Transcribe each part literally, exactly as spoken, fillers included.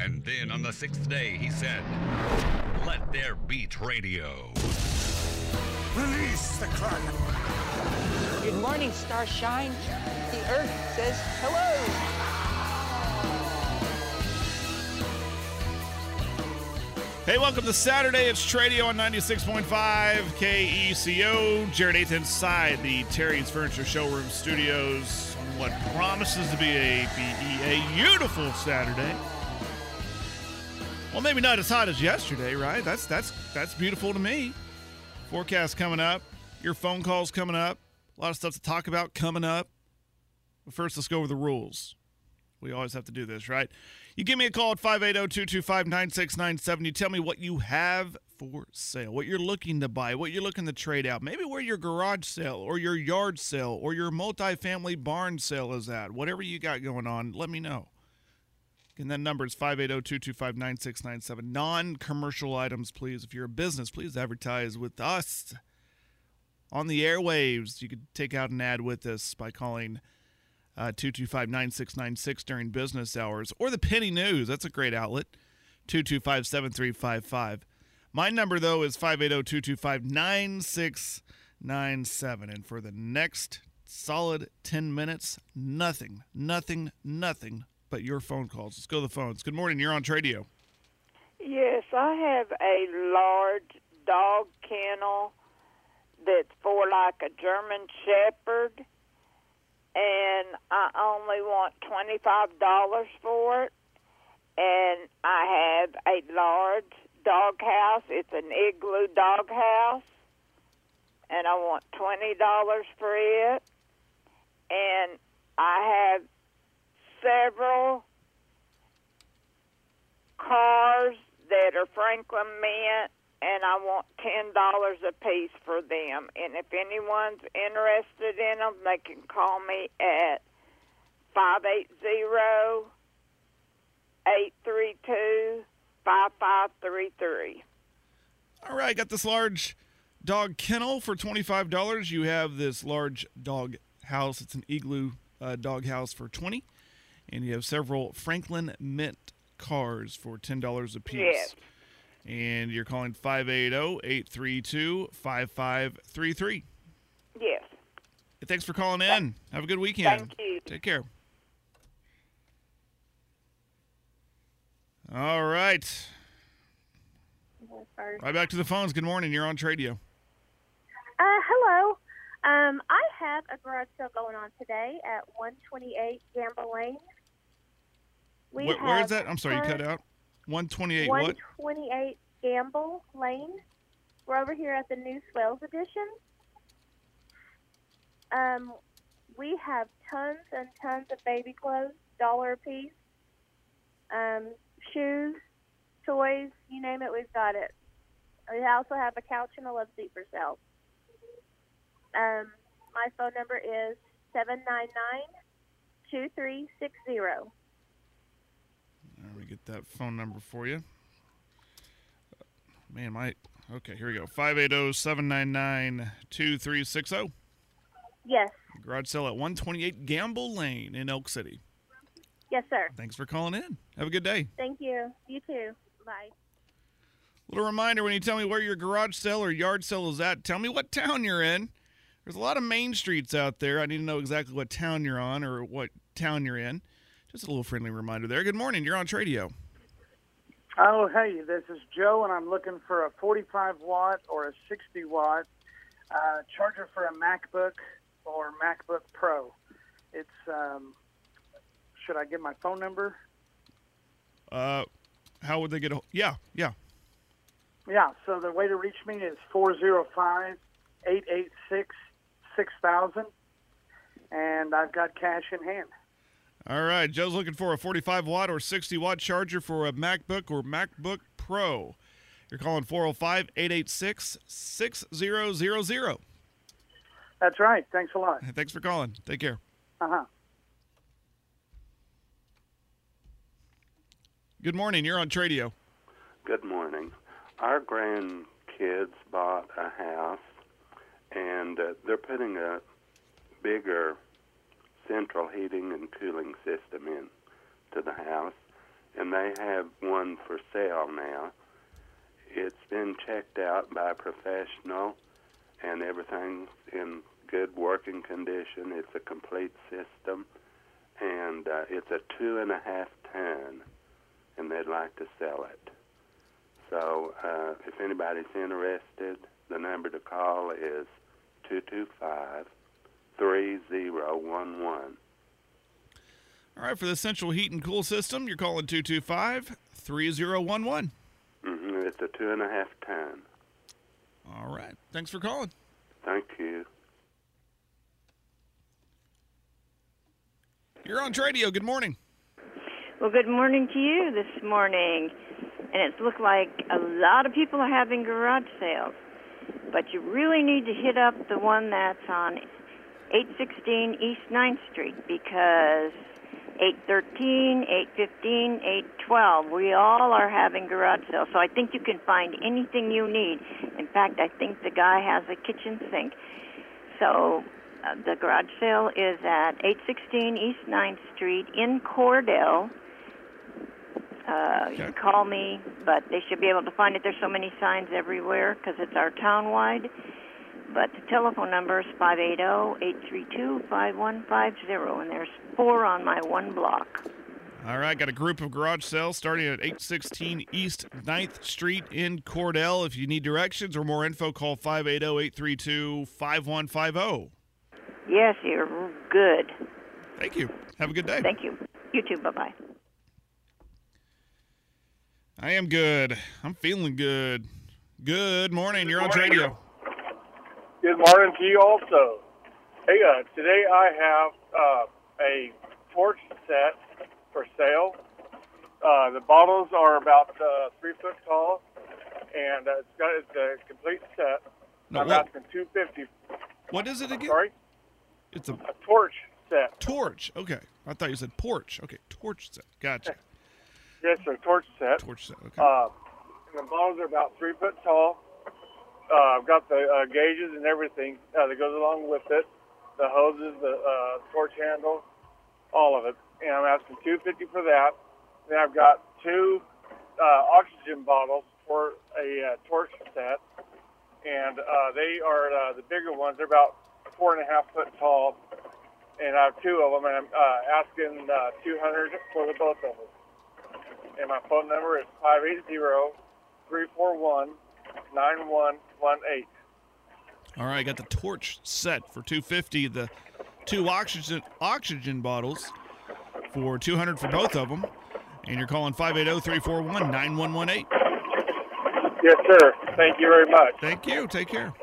And then on the sixth day, he said, "Let there be radio." Release the Kraken. Good morning, starshine. The earth says hello. Hey, welcome to Saturday. It's Tradio on ninety-six point five K E C O. Jared eighth inside the Terry's Furniture Showroom Studios on what promises to be a, be a beautiful Saturday. Well, maybe not as hot as yesterday, right? That's that's that's beautiful to me. Forecast coming up. Your phone calls coming up. A lot of stuff to talk about coming up. But first, let's go over the rules. We always have to do this, right? You give me a call at five eight zero, two two five, nine six nine seven. You tell me what you have for sale, what you're looking to buy, what you're looking to trade out, maybe where your garage sale or your yard sale or your multifamily barn sale is at. Whatever you got going on, let me know. And that number is five eight zero, two two five, nine six nine seven. Non-commercial items, please. If you're a business, please advertise with us on the airwaves. You could take out an ad with us by calling Uh, two two five, nine six nine six during business hours. Or the Penny News. That's a great outlet. two two five, seven three five five. My number, though, is five eight zero, two two five, nine six nine seven. And for the next solid ten minutes, nothing, nothing, nothing but your phone calls. Let's go to the phones. Good morning. You're on Tradio. Yes, I have a large dog kennel that's for like a German Shepherd. And I only want twenty-five dollars for it. And I have a large dog house. It's an igloo dog house. And I want twenty dollars for it. And I have several cars that are Franklin Mint. And I want ten dollars a piece for them. And if anyone's interested in them, they can call me at five eight zero, eight three two, five five three three. All right, got this large dog kennel for twenty-five dollars. You have this large dog house. It's an igloo uh, dog house for twenty dollars. And you have several Franklin Mint cars for ten dollars a piece. Yes. And you're calling five eight zero, eight three two, five five three three. Yes. Hey, thanks for calling in. Have a good weekend. Thank you. Take care. All right. Right back to the phones. Good morning. You're on Tradio. Uh, hello. Um, I have a garage sale going on today at one twenty-eight Gamble Lane. We Where, where is have that? I'm sorry, you cut out. one twenty-eight what? one twenty-eight Gamble Lane. We're over here at the New Swells Edition. Um, we have tons and tons of baby clothes, dollar a piece. Um, shoes, toys, you name it, we've got it. We also have a couch and a love seat for sale. Um, my phone number is seven nine nine, two three six zero. Let me get that phone number for you. Man, my... Okay, here we go. five eight zero, seven nine nine, two three six zero. Yes. Garage sale at one twenty-eight Gamble Lane in Elk City. Yes, sir. Thanks for calling in. Have a good day. Thank you. You too. Bye. Little reminder, when you tell me where your garage sale or yard sale is at, tell me what town you're in. There's a lot of main streets out there. I need to know exactly what town you're on or what town you're in. Just a little friendly reminder there. Good morning. You're on Tradio. Oh, hey, this is Joe, and I'm looking for a forty-five watt or a sixty watt uh, charger for a MacBook or MacBook Pro. It's, um, should I give my phone number? Uh, how would they get a... Yeah, yeah. Yeah, so the way to reach me is four oh five, eight eight six, six thousand, and I've got cash in hand. All right, Joe's looking for a forty-five watt or sixty watt charger for a MacBook or MacBook Pro. You're calling four oh five, eight eight six, six zero zero zero. That's right. Thanks a lot. Thanks for calling. Take care. Uh-huh. Good morning. You're on Tradio. Good morning. Our grandkids bought a house, and uh, they're putting a bigger central heating and cooling system in to the house. and they have one for sale now. It's been checked out by a professional, and everything's in good working condition. It's a complete system, and uh, it's a two and a half ton, and they'd like to sell it. So uh, if anybody's interested, the number to call is two two five, three zero one one. All right, for the central heat and cool system, you're calling two two five, three zero one one. Mm-hmm. It's a two and a half ton. All right. Thanks for calling. Thank you. You're on radio. Good morning. Well, good morning to you this morning. And it's looked like a lot of people are having garage sales. But you really need to hit up the one that's on eight sixteen East ninth Street, because eight thirteen, eight fifteen, eight twelve, we all are having garage sales. So I think you can find anything you need. In fact, I think the guy has a kitchen sink. So uh, the garage sale is at eight sixteen East ninth Street in Cordell. Uh, you can call me, but they should be able to find it. There's so many signs everywhere because it's our town-wide. But the telephone number is five eight zero, eight three two, five one five zero, and there's four on my one block. All right, got a group of garage sales starting at eight sixteen East ninth Street in Cordell. If you need directions or more info, call five eight zero, eight three two, five one five zero. Yes, you're good. Thank you. Have a good day. Thank you. You too. Bye-bye. I am good. I'm feeling good. Good morning. You're on radio. Good morning to you also. Hey, uh, today I have uh, a torch set for sale. Uh, the bottles are about uh, three foot tall, and uh, it's got it's a complete set. No, I'm what? asking two fifty. What is it again? Sorry, It's a a torch set. torch. Okay. I thought you said porch. Okay, torch set. Gotcha. Yes, sir, torch set. Torch set. Okay. Uh, and the bottles are about three foot tall. Uh, I've got the uh, gauges and everything uh, that goes along with it. The hoses, the uh, torch handle, all of it. And I'm asking two fifty for that. Then I've got two uh, oxygen bottles for a uh, torch set, and uh, they are uh, the bigger ones. They're about four and a half foot tall, and I have two of them. And I'm uh, asking uh, two hundred for the both of them. And my phone number is five eight zero, three four one, nine one one eight. All right, I got the torch set for two fifty. The two oxygen oxygen bottles for two hundred for both of them. And you're calling five eight zero, three four one, nine one one eight. Yes, sir. Thank you very much. Thank you. Take care.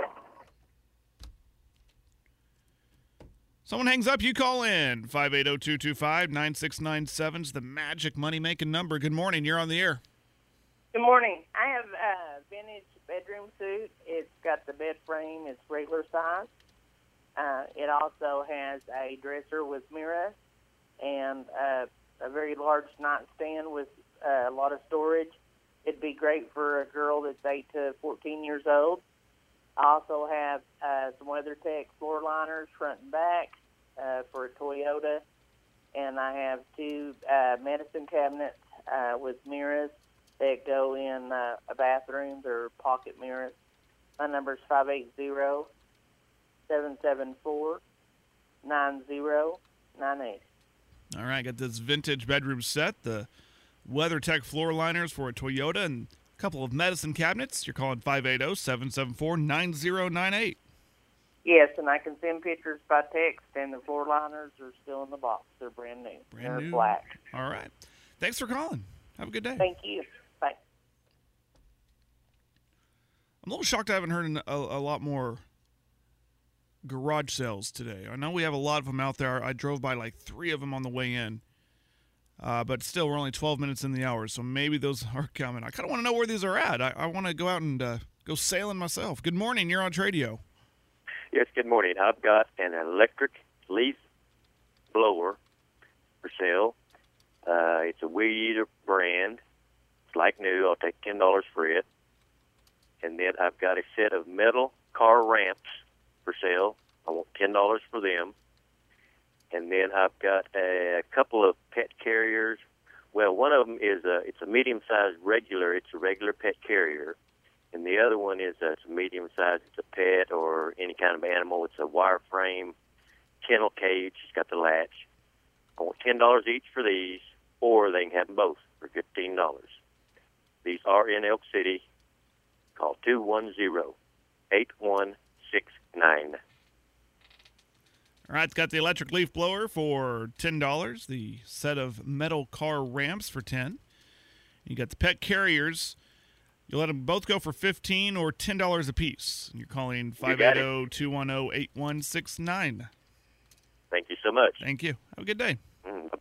Someone hangs up, you call in. five eight zero, two two five, nine six nine seven is the magic money-making number. Good morning. You're on the air. Good morning. I have a vintage bedroom suit. It's got the bed frame. It's regular size. Uh, it also has a dresser with mirror and uh, a very large nightstand with uh, a lot of storage. It'd be great for a girl that's eight to fourteen years old. I also have uh, some WeatherTech floor liners front and back uh, for a Toyota. And I have two uh, medicine cabinets uh, with mirrors that go in uh, a bathroom. They're pocket mirrors. My number is five eight zero, seven seven four, nine zero nine eight. All right, got this vintage bedroom set, the WeatherTech floor liners for a Toyota, and a couple of medicine cabinets. You're calling five eight zero, seven seven four, nine zero nine eight. Yes, and I can send pictures by text, and the floor liners are still in the box. They're brand new. Brand They're new. black. All right. Thanks for calling. Have a good day. Thank you. Bye. I'm a little shocked I haven't heard a, a lot more garage sales today. I know we have a lot of them out there. I drove by like three of them on the way in. Uh, but still, we're only twelve minutes in the hour, so maybe those are coming. I kind of want to know where these are at. I, I want to go out and uh, go sailing myself. Good morning. You're on radio. Yes, good morning. I've got an electric leaf blower for sale. Uh, it's a Weed Eater brand. It's like new. I'll take ten dollars for it. And then I've got a set of metal car ramps for sale. I want ten dollars for them. And then I've got a couple of pet carriers, Well, one of them is a, it's a medium-sized regular. It's a regular pet carrier. And the other one is a, it's a medium-sized, it's a pet or any kind of animal. It's a wireframe kennel cage. It's got the latch. I want ten dollars each for these, or they can have them both for fifteen dollars. These are in Elk City. Call two one zero, eight one six nine. All right, it's got the electric leaf blower for ten dollars, the set of metal car ramps for ten dollars. You got the pet carriers. You let them both go for fifteen dollars or ten dollars a piece. And you're calling five eight zero, two one zero, eight one six nine. Thank you so much. Thank you. Have a good day. Mm.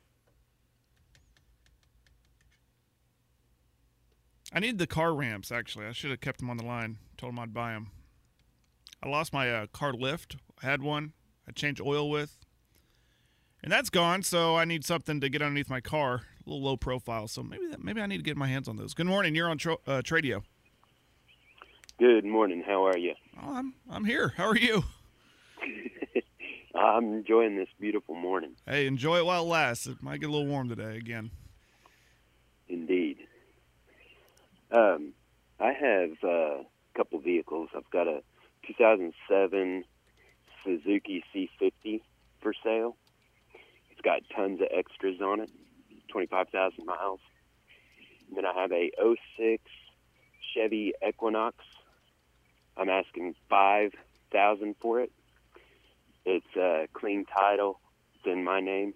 I need the car ramps, actually. I should have kept them on the line. Told them I'd buy them. I lost my uh, car lift. I had one. I changed oil with. And that's gone, so I need something to get underneath my car. A little low profile, so maybe that, maybe I need to get my hands on those. Good morning. You're on tro- uh, Tradio. Good morning. How are you? Oh, I'm I'm here. How are you? I'm enjoying this beautiful morning. Hey, enjoy it while it lasts. It might get a little warm today again. Indeed. Um, I have uh, a couple vehicles. I've got a two thousand seven Suzuki C fifty for sale. It's got tons of extras on it, twenty-five thousand miles. And then I have a oh six Chevy Equinox. I'm asking five thousand dollars for it. It's a clean title. It's in my name.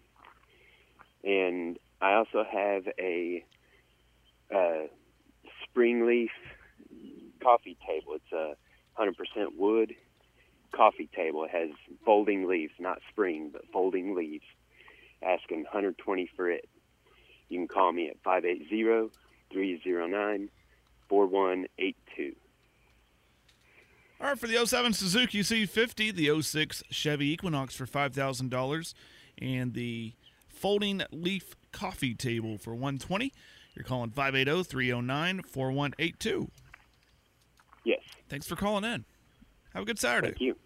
And I also have a uh, Springleaf coffee table. It's a one hundred percent wood coffee table. It has folding leaves, not spring, but folding leaves. Asking one hundred twenty dollars for it. You can call me at five eight zero, three zero nine, four one eight two. All right, for the oh seven Suzuki C fifty, the oh six Chevy Equinox for five thousand dollars, and the folding leaf coffee table for one hundred twenty dollars. You're calling five eight zero, three zero nine, four one eight two. Yes. Thanks for calling in. Have a good Saturday. Thank you.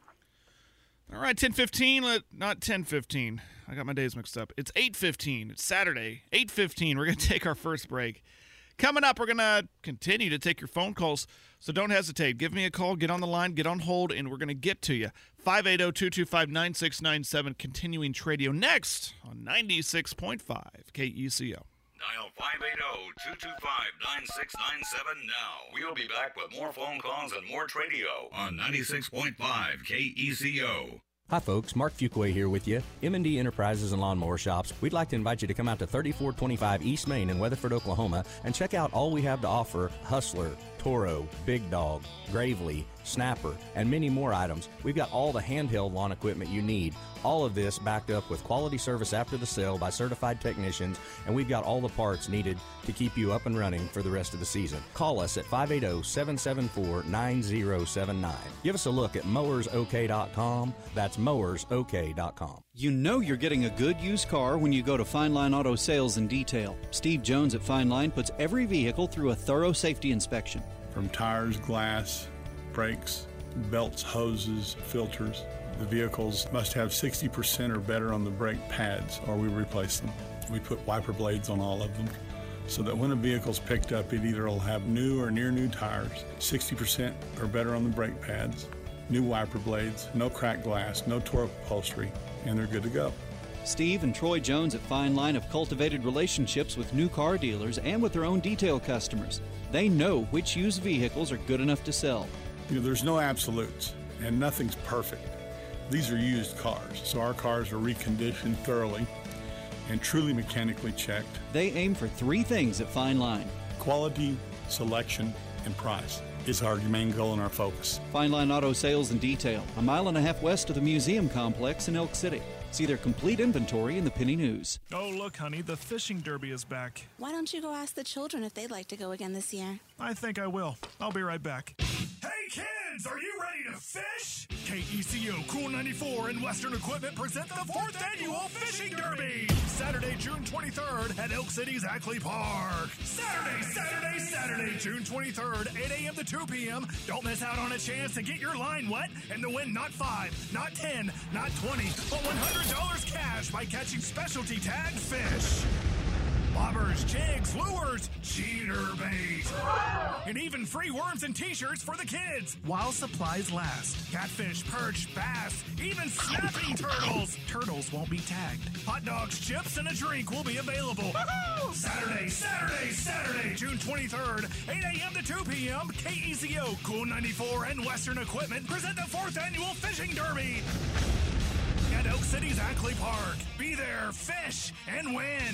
All right, ten fifteen, not ten fifteen. I got my days mixed up. It's eight fifteen. It's Saturday, eight fifteen. We're going to take our first break. Coming up, we're going to continue to take your phone calls, so don't hesitate. Give me a call, get on the line, get on hold, and we're going to get to you. five eight zero, two two five, nine six nine seven, continuing Tradio next on ninety-six point five K E C O. Dial five eight zero, two two five, nine six nine seven now. We'll be back with more phone calls and more Tradio on ninety-six point five K E C O. Hi folks, Mark Fuquay here with you. M and D Enterprises and Lawnmower Shops. We'd like to invite you to come out to thirty-four twenty-five East Main in Weatherford, Oklahoma and check out all we have to offer: Hustler, Toro, Big Dog, Gravely, Snapper, and many more items. We've got all the handheld lawn equipment you need. All of this backed up with quality service after the sale by certified technicians, and we've got all the parts needed to keep you up and running for the rest of the season. Call us at five eight zero, seven seven four, nine zero seven nine. Give us a look at mowers o k dot com. That's mowers o k dot com. You know you're getting a good used car when you go to Fine Line Auto Sales and Detail. Steve Jones at Fine Line puts every vehicle through a thorough safety inspection. From tires, glass, brakes, belts, hoses, filters. The vehicles must have sixty percent or better on the brake pads, or we replace them. We put wiper blades on all of them, so that when a vehicle's picked up, it either will have new or near new tires, sixty percent or better on the brake pads, new wiper blades, no cracked glass, no tore up upholstery, and they're good to go. Steve and Troy Jones at Fine Line have cultivated relationships with new car dealers and with their own detail customers. They know which used vehicles are good enough to sell. You know, there's no absolutes, and nothing's perfect. These are used cars, so our cars are reconditioned thoroughly and truly mechanically checked. They aim for three things at Fine Line: quality, selection, and price is our main goal and our focus. Fine Line Auto Sales and Detail, a mile and a half west of the museum complex in Elk City. See their complete inventory in the Penny News. Oh, look, honey, the fishing derby is back. Why don't you go ask the children if they'd like to go again this year? I think I will. I'll be right back. Hey, kids, are you ready to fish? K E C O Cool ninety-four and Western Equipment present the fourth annual Fishing Derby. Saturday, June twenty-third at Elk City's Ackley Park. Saturday, Saturday, Saturday, June twenty-third, eight a.m. to two p.m. Don't miss out on a chance to get your line wet and to win not five, not ten, not twenty, but one hundred dollars cash by catching specialty tag fish. stickers, jigs, lures, cheater bait, and even free worms and t-shirts for the kids while supplies last. Catfish, perch, bass, even snapping turtles. Turtles won't be tagged. Hot dogs, chips, and a drink will be available. Saturday, Saturday, Saturday, June twenty-third, eight a.m. to two p.m. K E C O, Cool ninety-four, and Western Equipment present the fourth annual Fishing Derby at Elk City's Ackley Park. Be there, fish, and win.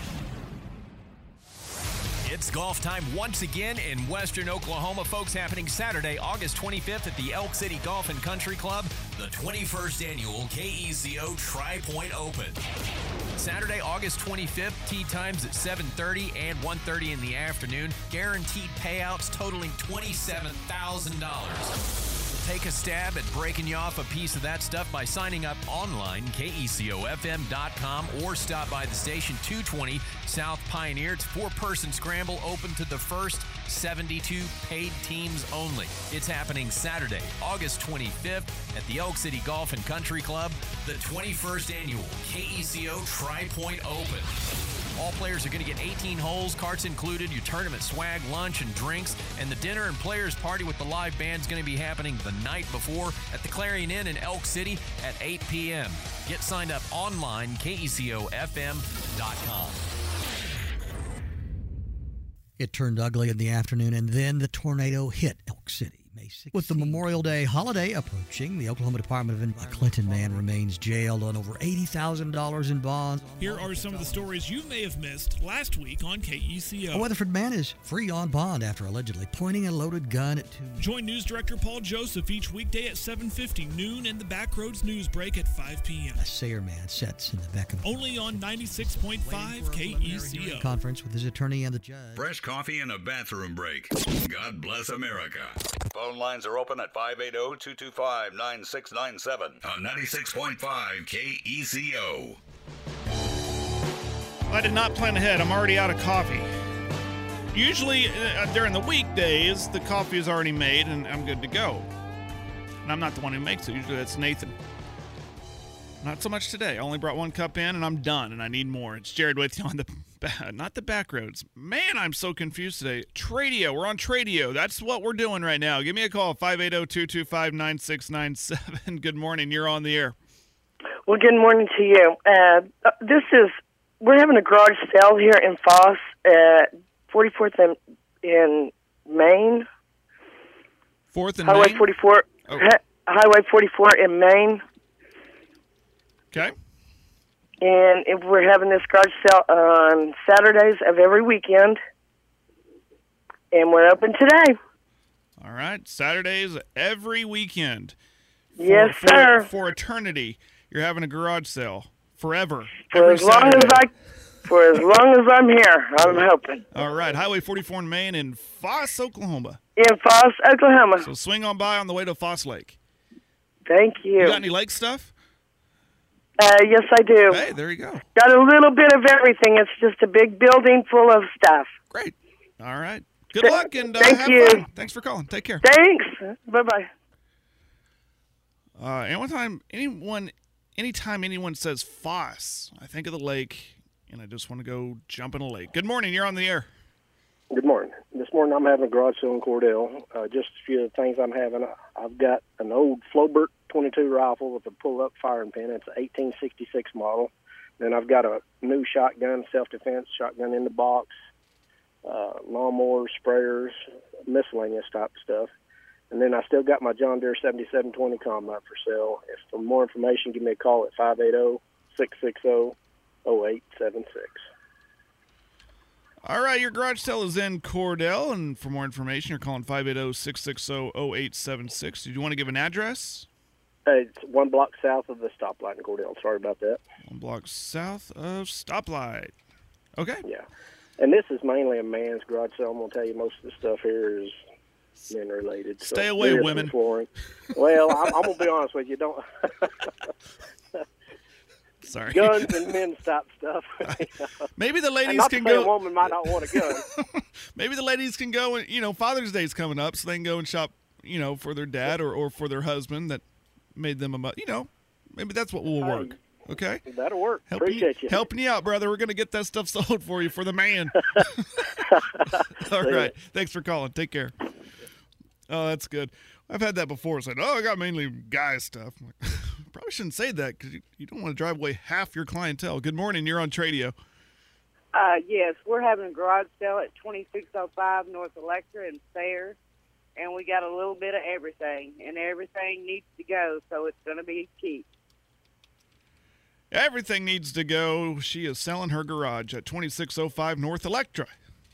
It's golf time once again in Western Oklahoma, folks, happening Saturday, August twenty-fifth at the Elk City Golf and Country Club, the twenty-first annual K E C O Tri-Point Open. Saturday, August twenty-fifth, tee times at seven thirty and one thirty in the afternoon. Guaranteed payouts totaling twenty-seven thousand dollars. Take a stab at breaking you off a piece of that stuff by signing up online, K E C O F M dot com, or stop by the station, two twenty South Pioneer. It's a four-person scramble open to the first seventy-two paid teams only. It's happening Saturday, August twenty-fifth at the Elk City Golf and Country Club, the twenty-first annual K E C O Tri-Point Open. All players are going to get eighteen holes, carts included, your tournament swag, lunch, and drinks, and the dinner and players party with the live band is going to be happening the night before at the Clarion Inn in Elk City at eight p.m. Get signed up online, K E C O F M dot com. It turned ugly in the afternoon, and then the tornado hit Elk City. With the Memorial Day holiday approaching, the Oklahoma Department of Environment, a Clinton man remains jailed on over eighty thousand dollars in bonds. Here are some of the stories you may have missed last week on K E C O. A Weatherford man is free on bond after allegedly pointing a loaded gun at two. Join News Director Paul Joseph each weekday at seven fifty, noon, and the Backroads News Break at five p.m. A Sayer man sits in the back of only on ninety-six point five K E C O. Conference with his attorney and the judge. Fresh coffee and a bathroom break. God bless America. Phone lines are open at five eight zero, two two five, nine six nine seven on ninety-six point five K E C O. I did not plan ahead. I'm already out of coffee. Usually uh, during the weekdays, the coffee is already made and I'm good to go. And I'm not the one who makes it. Usually that's Nathan. Not so much today. I only brought one cup in and I'm done and I need more. It's Jared with you on the, not the back roads. Man, I'm so confused today. Tradio. We're on Tradio. That's what we're doing right now. Give me a call, five eight zero, two two five, nine six nine seven. Good morning. You're on the air. Well, good morning to you. Uh, this is, we're having a garage sale here in Foss at forty-fourth in, in Maine. fourth and Highway Maine? forty-four. Oh. Highway forty-four in Maine. Okay. And if we're having this garage sale on Saturdays of every weekend, and we're open today. All right. Saturdays every weekend. For, Yes, for, sir. For eternity, you're having a garage sale. Forever. For Every as long Saturday. as I, for as long as I'm here, I'm hoping. All right. Highway forty-four in Maine in Foss, Oklahoma. In Foss, Oklahoma. So swing on by on the way to Foss Lake. Thank you. You got any lake stuff? Uh, yes, I do. Hey, there you go. Got a little bit of everything. It's just a big building full of stuff. Great. All right. Good Th- luck and uh, thank have you. fun. Thanks for calling. Take care. Thanks. Bye-bye. Uh, anytime, anyone, anytime anyone says Foss, I think of the lake, and I just want to go jump in a lake. Good morning. You're on the air. Good morning. This morning I'm having a garage sale in Cordell. Uh, just a few of the things I'm having. I've got an old Flobert twenty-two rifle with a pull-up firing pin. It's an eighteen sixty-six model. Then I've got a new shotgun, self-defense shotgun in the box, uh, lawnmowers, sprayers, miscellaneous type of stuff. And then I still got my John Deere seventy-seven twenty combine for sale. If for more information, give me a call at five eight zero, six six zero, zero eight seven six. All right, your garage sale is in Cordell, and for more information, you're calling five eight zero, six six zero, zero eight seven six. Do you want to give an address? Uh, it's one block south of the stoplight in Cordell. Sorry about that. One block south of stoplight. Okay. Yeah. And this is mainly a man's garage sale. I'm going to tell you most of the stuff here is men related. So Stay away, there is some women. flooring. Well, I'm, I'm going to be honest with you. Don't Sorry. Guns and men's type stuff. Maybe the And ladies not can to say go. a woman might not want a gun. Maybe the ladies can go and, you know, Father's Day's coming up, so they can go and shop, you know, for their dad or, or for their husband that made them a, mo- you know, maybe that's what will work. Okay. That'll work. Helping Appreciate you. Helping you out, brother. We're going to get that stuff sold for you for the man. All See ya. right. Thanks for calling. Take care. Oh, that's good. I've had that before. It's like, oh, I got mainly guy stuff. I'm like, probably shouldn't say that because you, you don't want to drive away half your clientele. Good morning. You're on Tradio. Uh, yes, we're having a garage sale at twenty-six oh five North Electra in Sayre, and we got a little bit of everything, and everything needs to go, so it's going to be cheap. Everything needs to go. She is selling her garage at twenty-six oh five North Electra.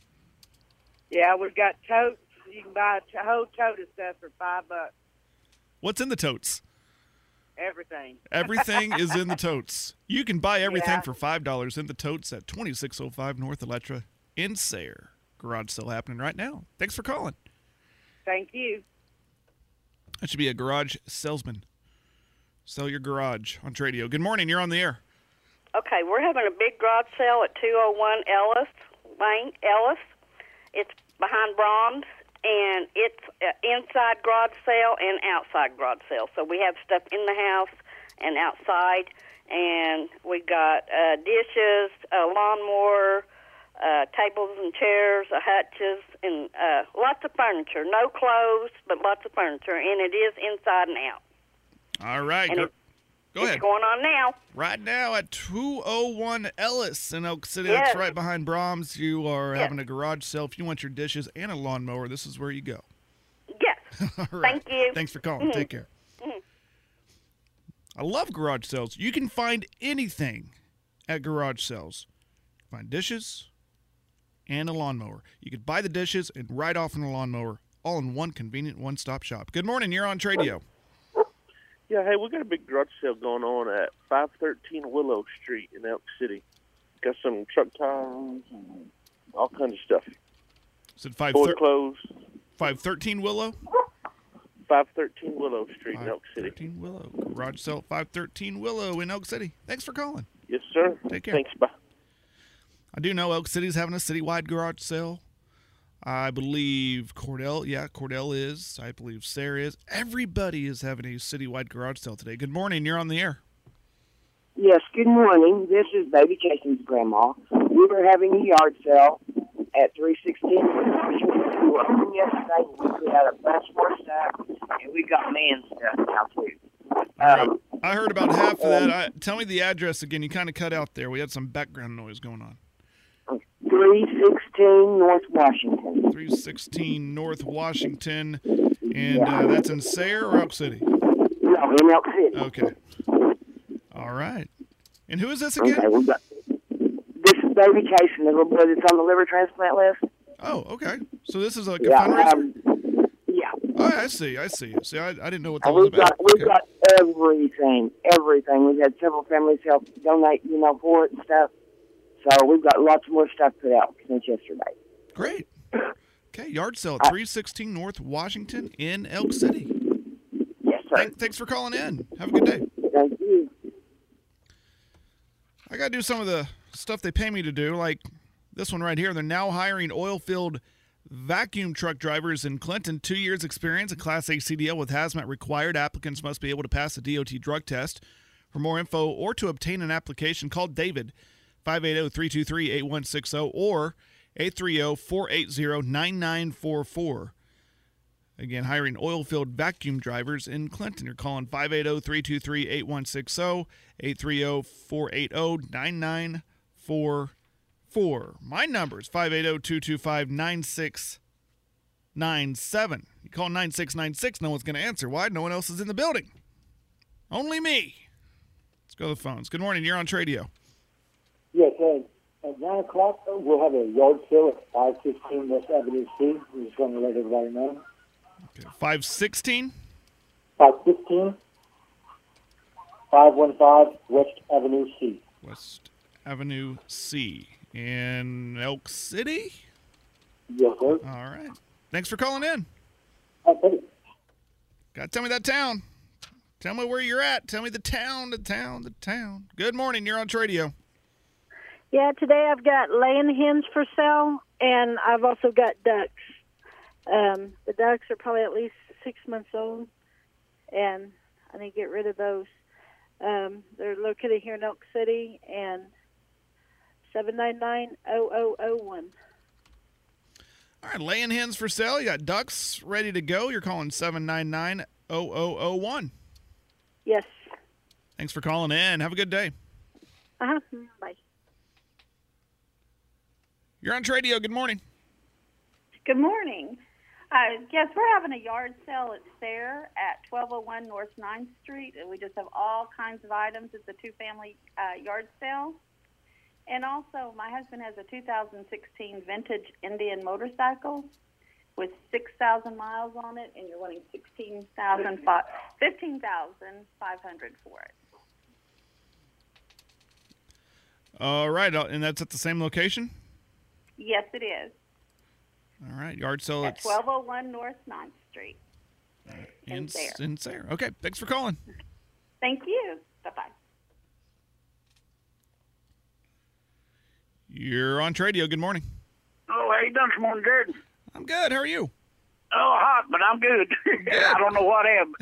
Yeah, we've got totes. You can buy a whole tote of stuff for five bucks. What's in the totes? Everything. Everything is in the totes. You can buy everything Yeah. for five dollars in the totes at twenty-six oh five North Electra in Sayre. Garage sale happening right now. Thanks for calling. Thank you. That should be a garage salesman. Sell your garage on Tradio. Good morning. You're on the air. Okay, we're having a big garage sale at two oh one Ellis Lane, Ellis. It's behind Brahms, and it's uh, inside garage sale and outside garage sale. So we have stuff in the house and outside, and we got uh, dishes, a lawnmower, uh, tables and chairs, uh, hutches, and uh, lots of furniture. No clothes, but lots of furniture, and it is inside and out. All right. And Go, it- go it's ahead. going on now. Right now at two oh one Ellis in Elk City. Yes. That's right behind Brahms. You are Yes. having a garage sale. If you want your dishes and a lawnmower, this is where you go. Yes. All right. Thank you. Thanks for calling. Mhm. Take care. Mhm. I love garage sales. You can find anything at garage sales. Find dishes and a lawnmower. You could buy the dishes and ride off on a lawnmower, all in one convenient one-stop shop. Good morning. You're on Tradio. Yeah, hey, we got a big garage sale going on at five thirteen Willow Street in Elk City. Got some truck tires and all kinds of stuff. Is it five Ford thir- clothes. five thirteen Willow? five thirteen Willow Street in Elk City. five thirteen Willow. Garage sale five thirteen Willow in Elk City. Thanks for calling. Yes, sir. Take care. Thanks, bye. I do know Elk City's having a citywide garage sale. I believe Cordell, yeah, Cordell is. I believe Sayre is. Everybody is having a citywide garage sale today. Good morning. You're on the air. Yes, good morning. This is Baby Jason's grandma. We were having a yard sale at three sixteen. We were open yesterday. We had a bunch more stuff, and we got man stuff now, too. Um, I heard about half of that. I, tell me the address again. You kind of cut out there. We had some background noise going on. three sixteen North Washington. three sixteen North Washington. And uh, that's in Sayre or Elk City? No, in Elk City. Okay. All right. And who is this again? Okay, we got, this is Baby Jason, the little boy that's on the liver transplant list. Oh, okay. So this is like a Yeah, fundraiser? um, yeah. Oh, I see. I see. See, I, I didn't know what that And was we've about. got we've Okay. got everything, everything. We've had several families help donate, you know, for it and stuff. So we've got lots more stuff put out since yesterday. Great. Okay, yard sale at three sixteen North Washington in Elk City. Yes, sir. Thank, thanks for calling in. Have a good day. Thank you. I got to do some of the stuff they pay me to do, like this one right here. They're now hiring oil-filled vacuum truck drivers in Clinton. Two years experience, a Class A C D L with hazmat required. Applicants must be able to pass a D O T drug test. For more info or to obtain an application, call David, five eight zero, three two three, eight one six zero or eight three zero, four eight zero, nine nine four four. Again, hiring oil-filled vacuum drivers in Clinton. You're calling five eight zero, three two three, eight one six zero, eight three zero, four eight zero, nine nine four four. My number is five eight zero, two two five, nine six nine seven. You call nine six nine six, no one's going to answer. Why? No one else is in the building. Only me. Let's go to the phones. Good morning. You're on Tradio. Yes, uh, at nine o'clock, uh, we'll have a yard sale at five fifteen West Avenue C. We just want to let everybody know. Okay. five sixteen? five fifteen, five fifteen West Avenue C. West Avenue C in Elk City? Yes, sir. All right. Thanks for calling in. Okay. Got to tell me that town. Tell me where you're at. Tell me the town, the town, the town. Good morning. You're on Tradio. Yeah, today I've got laying hens for sale, and I've also got ducks. Um, the ducks are probably at least six months old, and I need to get rid of those. Um, they're located here in Elk City, and seven nine nine, zero zero zero one. All right, laying hens for sale. You got ducks ready to go. You're calling seven nine nine, zero zero zero one. Yes. Thanks for calling in. Have a good day. Uh-huh. Bye. You're on Tradio. Good morning. Good morning. Uh, yes, we're having a yard sale at Sayre at twelve oh one North ninth Street, and we just have all kinds of items. It's a two-family uh, yard sale. And also, my husband has a two thousand sixteen vintage Indian motorcycle with six thousand miles on it, and you're wanting fifteen thousand five hundred for it. All right, and that's at the same location? Yes, it is. All right, yard sale at twelve oh one North ninth Street in, in Sayre. In Sayre. Okay, thanks for calling. Thank you. Bye-bye. You're on Tradio. Good morning. Oh, how you doing this morning, Jared? I'm good. How are you? Oh, hot, but I'm good. good. I don't know what happened.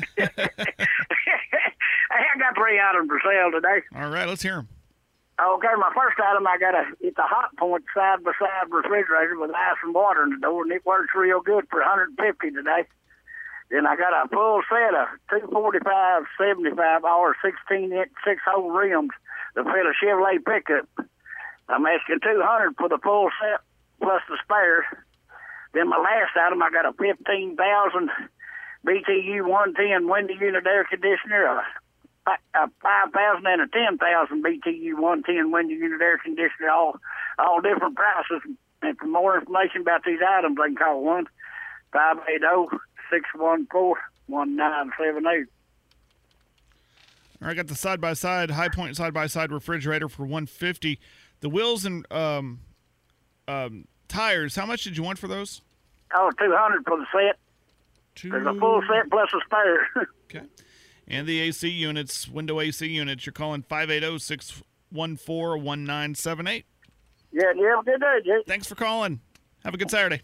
I got three items for sale today. All right, let's hear them. Okay, my first item, I got a, it's a Hot Point side-by-side refrigerator with ice and water in the door, and it works real good for one hundred fifty dollars today. Then I got a full set of two forty-five seventy-five or sixteen-inch six-hole rims to fit a Chevrolet pickup. I'm asking two hundred dollars for the full set plus the spare. Then my last item, I got a fifteen thousand B T U one ten window unit air conditioner, a, a five thousand and a ten thousand B T U one ten window unit air conditioner, all all different prices. And for more information about these items, they can call one five eight zero, six one four, one nine seven eight. All right, I got the side-by-side, High Point side-by-side refrigerator for one hundred fifty dollars. The wheels and um, um, tires, how much did you want for those? Oh, two hundred dollars for the set. Two... There's a full set plus a spare. Okay. And the A C units, window A C units, you're calling five eight zero, six one four, one nine seven eight. Yeah, you have a good day, Jake. Thanks for calling. Have a good Saturday.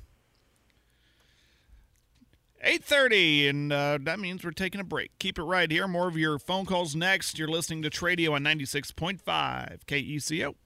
eight thirty, and uh, that means we're taking a break. Keep it right here. More of your phone calls next. You're listening to Tradio on ninety-six point five K E C O.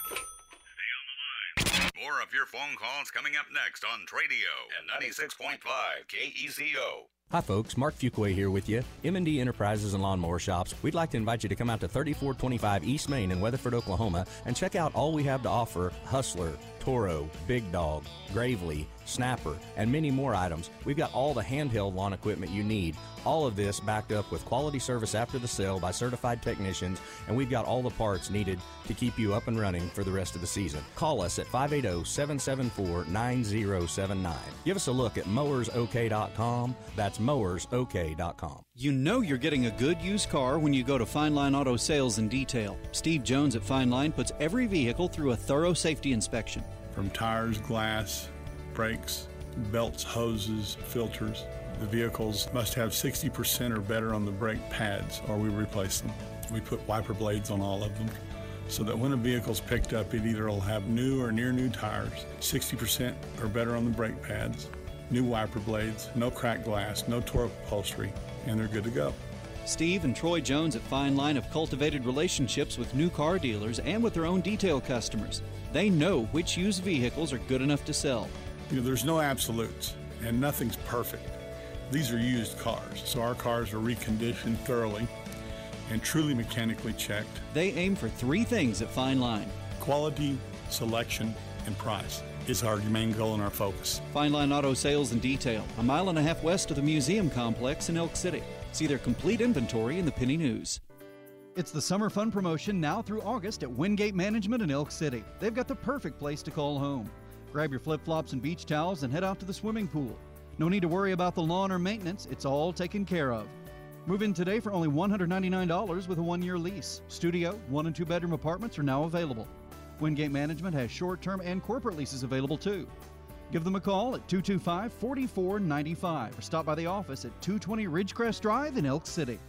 More of your phone calls coming up next on Tradio at ninety-six point five K E C O. Hi folks, Mark Fuquay here with you. M and D Enterprises and Lawnmower Shops. We'd like to invite you to come out to thirty-four twenty-five East Main in Weatherford, Oklahoma, and check out all we have to offer: Hustler, Toro, Big Dog, Gravely, Snapper, and many more items. We've got all the handheld lawn equipment you need. All of this backed up with quality service after the sale by certified technicians, and we've got all the parts needed to keep you up and running for the rest of the season. Call us at five eight zero, seven seven four, nine zero seven nine. Give us a look at mowers o k dot com. That's mowers o k dot com. You know you're getting a good used car when you go to Fine Line Auto Sales and Detail. Steve Jones at Fine Line puts every vehicle through a thorough safety inspection. From tires, glass, brakes, belts, hoses, filters, the vehicles must have sixty percent or better on the brake pads, or we replace them. We put wiper blades on all of them so that when a vehicle's picked up, it either will have new or near new tires, sixty percent or better on the brake pads, new wiper blades, no cracked glass, no tore up upholstery, and they're good to go. Steve and Troy Jones at Fine Line have cultivated relationships with new car dealers and with their own detail customers. They know which used vehicles are good enough to sell. You know, there's no absolutes, and nothing's perfect. These are used cars, so our cars are reconditioned thoroughly and truly mechanically checked. They aim for three things at Fine Line: quality, selection, and price is our main goal and our focus. Fine Line Auto Sales and Detail, a mile and a half west of the museum complex in Elk City. See their complete inventory in the Penny News. It's the Summer Fun promotion now through August at Wingate Management in Elk City. They've got the perfect place to call home. Grab your flip-flops and beach towels and head out to the swimming pool. No need to worry about the lawn or maintenance. It's all taken care of. Move in today for only one hundred ninety-nine dollars with a one-year lease. Studio, one- and two-bedroom apartments are now available. Wingate Management has short-term and corporate leases available too. Give them a call at two two five, four four nine five or stop by the office at two twenty Ridgecrest Drive in Elk City.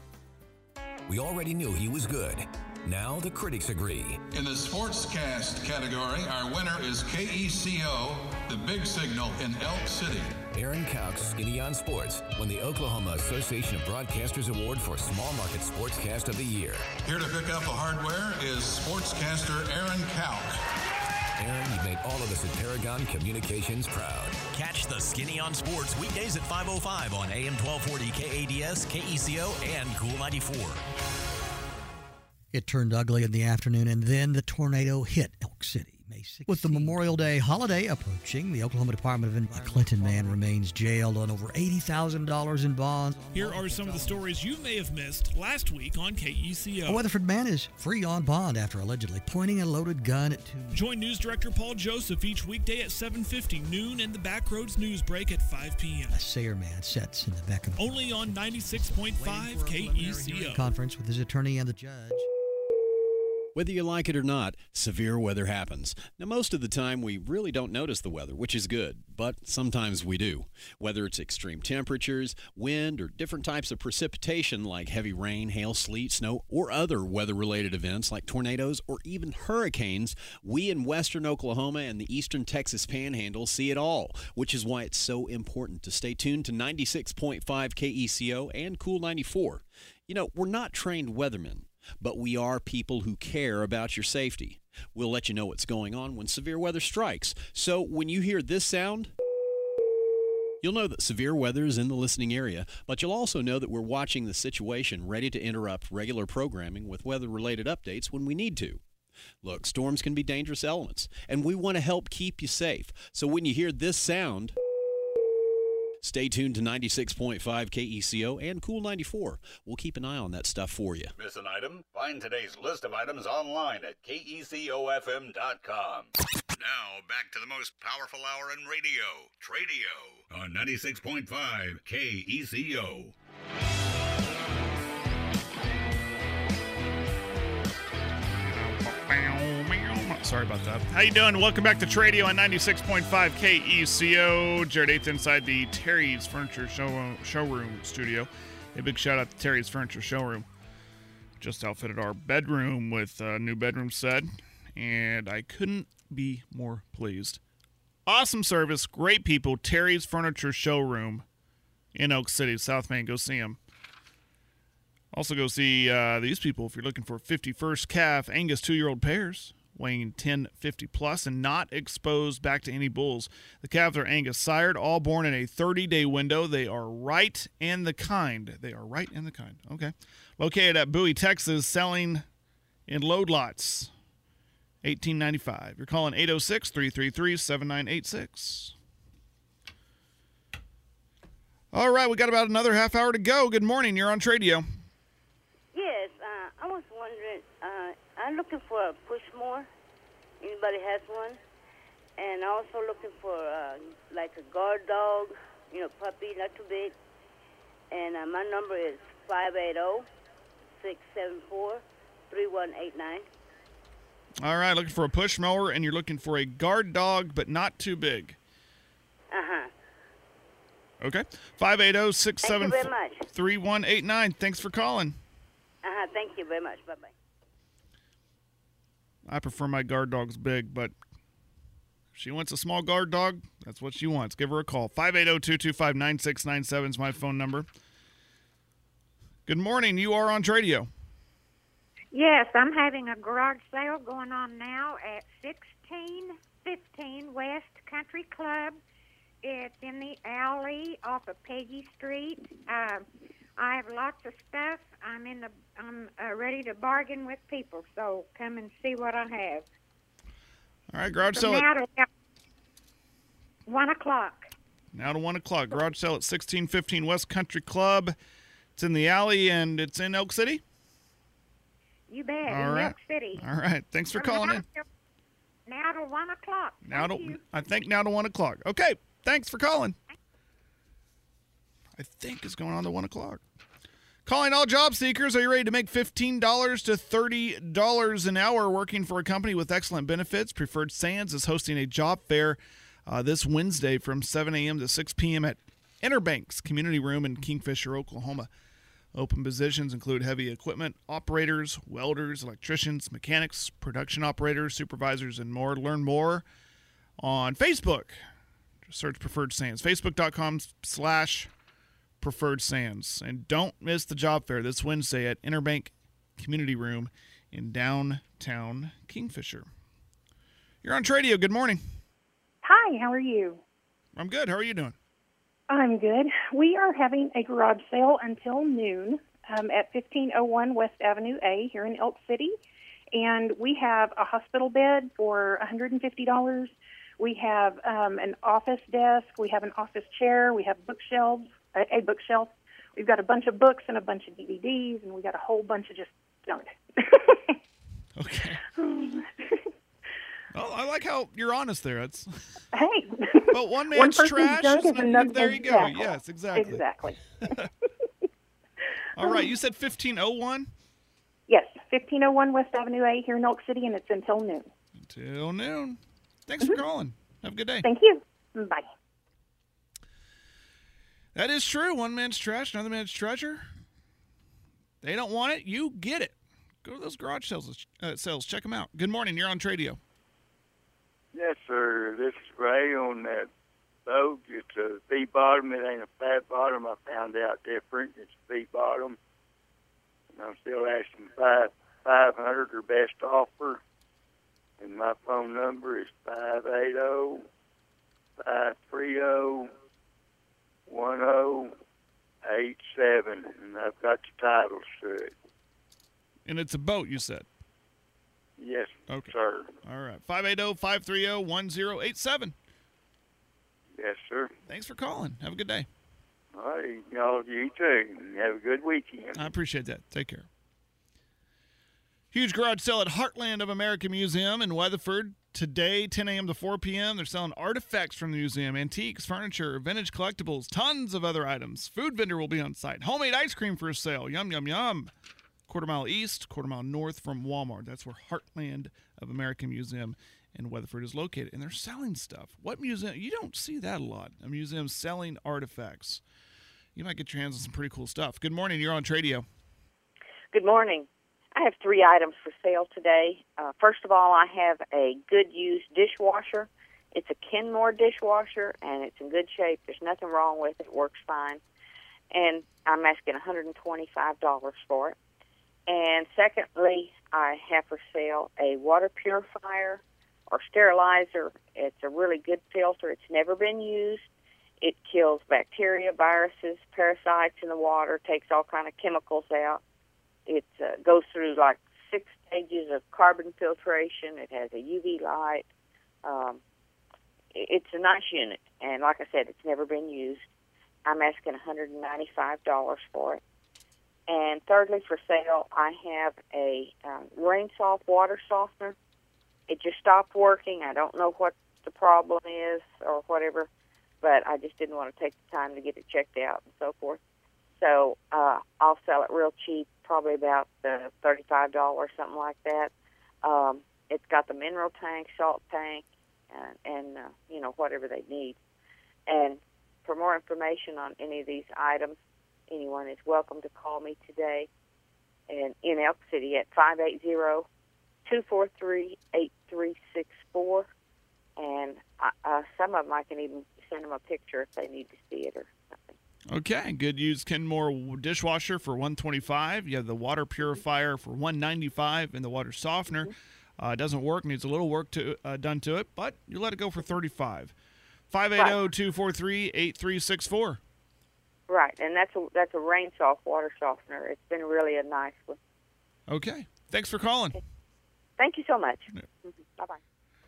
We already knew he was good. Now the critics agree. In the Sportscast category, our winner is K E C O, the Big Signal in Elk City. Aaron Cox, Skinny on Sports, won the Oklahoma Association of Broadcasters Award for Small Market Sportscast of the Year. Here to pick up the hardware is sportscaster Aaron Cox. Aaron, you've made all of us at Paragon Communications proud. Catch the Skinny on Sports weekdays at five oh five on A M twelve forty K A D S, K E C O, and Cool ninety-four. It turned ugly in the afternoon, and then the tornado hit Elk City. May sixteenth. With the Memorial Day holiday approaching, the Oklahoma Department of Environment, a Clinton man remains jailed on over eighty thousand dollars in bonds. Here are some of the stories you may have missed last week on K E C O. A Weatherford man is free on bond after allegedly pointing a loaded gun at two. Join News Director Paul Joseph each weekday at seven fifty, noon, and the Backroads News Break at five p.m. A Sayer man sits in the back of only on ninety-six point five K E C O. Conference with his attorney and the judge. Whether you like it or not, severe weather happens. Now, most of the time, we really don't notice the weather, which is good, but sometimes we do. Whether it's extreme temperatures, wind, or different types of precipitation like heavy rain, hail, sleet, snow, or other weather-related events like tornadoes or even hurricanes, we in western Oklahoma and the eastern Texas Panhandle see it all, which is why it's so important to stay tuned to ninety-six point five K E C O and Cool ninety-four. You know, we're not trained weathermen, but we are people who care about your safety. We'll let you know what's going on when severe weather strikes. So when you hear this sound, you'll know that severe weather is in the listening area, but you'll also know that we're watching the situation, ready to interrupt regular programming with weather-related updates when we need to. Look, storms can be dangerous elements, and we want to help keep you safe. So when you hear this sound, stay tuned to ninety-six point five K E C O and Cool ninety-four. We'll keep an eye on that stuff for you. Miss an item? Find today's list of items online at K E C O F M dot com. Now, back to the most powerful hour in radio, Tradio, on ninety-six point five K E C O. Sorry about that. How you doing? Welcome back to Tradio on ninety-six point five K E C O. Jared eighth inside the Terry's Furniture show, Showroom studio. A big shout out to Terry's Furniture Showroom. Just outfitted our bedroom with a new bedroom set, and I couldn't be more pleased. Awesome service, great people. Terry's Furniture Showroom in Elk City, South Main. Go see them. Also go see uh, these people if you're looking for fifty-first calf Angus two-year-old pairs, weighing ten fifty plus and not exposed back to any bulls. The calves are Angus sired, all born in a thirty-day window. They are right in the kind. They are right in the kind. Okay. Located at Bowie, Texas, selling in load lots. eighteen ninety-five. You're calling eight oh six, three three three, seven nine eight six. All right, we got about another half hour to go. Good morning. You're on Tradio. Yes, uh, I was wondering, uh, I'm looking for a Pushmore. Anybody has one? And also looking for uh, like a guard dog, you know, puppy, not too big. And uh, my number is five eight zero, six seven four, three one eight nine. All right, looking for a push mower, and you're looking for a guard dog, but not too big. Uh-huh. Okay. five eight zero, six seven four, three one eight nine. Thanks for calling. Uh-huh, thank you very much. Bye-bye. I prefer my guard dogs big, but if she wants a small guard dog, that's what she wants. Give her a call. five eight zero, two two five, nine six nine seven is my phone number. Good morning. You are on Tradio. Yes, I'm having a garage sale going on now at sixteen fifteen West Country Club. It's in the alley off of Peggy Street. Uh, I have lots of stuff. I'm in the. I'm uh, ready to bargain with people, so come and see what I have. All right, garage From sale. now At, to one o'clock. now to one o'clock. Garage sale at sixteen fifteen West Country Club. It's in the alley, and it's in Elk City. You bet. All in right. Elk City. All right. Thanks for From calling now in. till- Now to one o'clock. Now Thank to, you. I think now to one o'clock. Okay. Thanks for calling. I think it's going on to one o'clock. Calling all job seekers. Are you ready to make fifteen dollars to thirty dollars an hour working for a company with excellent benefits? Preferred Sands is hosting a job fair uh, this Wednesday from seven a.m. to six p.m. at Interbanks Community Room in Kingfisher, Oklahoma. Open positions include heavy equipment operators, welders, electricians, mechanics, production operators, supervisors, and more. Learn more on Facebook. Search Preferred Sands. Facebook.com slash Preferred Sands. And don't miss the job fair this Wednesday at Interbank Community Room in downtown Kingfisher. You're on Tradio. Good morning. Hi, how are you? I'm good. How are you doing? I'm good. We are having a garage sale until noon um, at fifteen oh one West Avenue A here in Elk City. And we have a hospital bed for one hundred fifty dollars. We have um, an office desk. We have an office chair. We have bookshelves, a, a bookshelf. We've got a bunch of books and a bunch of D V Ds, and we got a whole bunch of just junk. Okay. Well, I like how you're honest there. It's hey, but one man's one trash. Junk Is is not, another there you go. exactly. Yes, exactly. Exactly. All right. You said fifteen oh one? Yes, fifteen oh one West Avenue A here in Elk City, and it's until noon. Until noon. Thanks mm-hmm. for calling. Have a good day. Thank you. Bye. That is true. One man's trash, another man's treasure. They don't want it. You get it. Go to those garage sales. Uh, sales. Check them out. Good morning. You're on Tradio. Yes, sir. This is Ray on that boat. It's a V bottom. It ain't a flat bottom. I found out different. It's a V bottom. And I'm still asking five five hundred or best offer. And my phone number is five eight zero, five three zero, one zero eight seven. And I've got the titles to it. And it's a boat, you said? Yes, okay. sir. All right. five eight zero, five three zero, one zero eight seven. Yes, sir. Thanks for calling. Have a good day. All right. Y'all, you too. Have a good weekend. I appreciate that. Take care. Huge garage sale at Heartland of America Museum in Weatherford. Today, ten a.m. to four p.m., they're selling artifacts from the museum, antiques, furniture, vintage collectibles, tons of other items. Food vendor will be on site. Homemade ice cream for sale. Yum, yum, yum. Quarter mile east, quarter mile north from Walmart. That's where Heartland of America Museum in Weatherford is located. And they're selling stuff. What museum? You don't see that a lot. A museum selling artifacts. You might get your hands on some pretty cool stuff. Good morning. You're on Tradio. Good morning. I have three items for sale today. Uh, first of all, I have a good used dishwasher. It's a Kenmore dishwasher, and it's in good shape. There's nothing wrong with it. It works fine. And I'm asking one hundred twenty-five dollars for it. And secondly, I have for sale a water purifier or sterilizer. It's a really good filter. It's never been used. It kills bacteria, viruses, parasites in the water, takes all kind of chemicals out. It uh, goes through like six stages of carbon filtration. It has a U V light. Um, it's a nice unit. And like I said, it's never been used. I'm asking one hundred ninety-five dollars for it. And thirdly, for sale, I have a um, rain-soft water softener. It just stopped working. I don't know what the problem is or whatever, but I just didn't want to take the time to get it checked out and so forth. So uh, I'll sell it real cheap, probably about uh, thirty-five dollars, something like that. Um, it's got the mineral tank, salt tank, uh, and, uh, you know, whatever they need. And for more information on any of these items, anyone is welcome to call me today and in Elk City at five eight zero, two four three, eight three six four. And uh, some of them I can even send them a picture if they need to see it or something. Okay, good used Kenmore dishwasher for one hundred twenty-five dollars. You have the water purifier for one hundred ninety-five dollars and the water softener. Mm-hmm. Uh, doesn't work, needs a little work to uh, done to it, but you let it go for thirty-five dollars. five eight zero, two four three, eight three six four. Right, and that's a that's a rain soft water softener. It's been really a nice one. Okay, thanks for calling. Okay. Thank you so much. Yeah. Mm-hmm. Bye bye.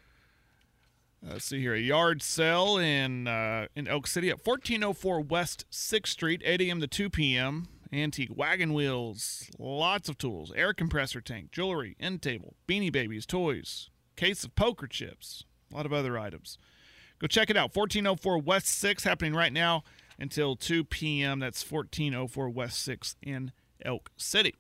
Let's see here, a yard sale in uh, in Elk City at fourteen oh four West sixth Street, eight a.m. to two p.m. Antique wagon wheels, lots of tools, air compressor tank, jewelry, end table, Beanie Babies, toys, case of poker chips, a lot of other items. Go check it out. fourteen oh four West sixth, happening right now until two p.m. That's fourteen oh four West sixth in Elk City.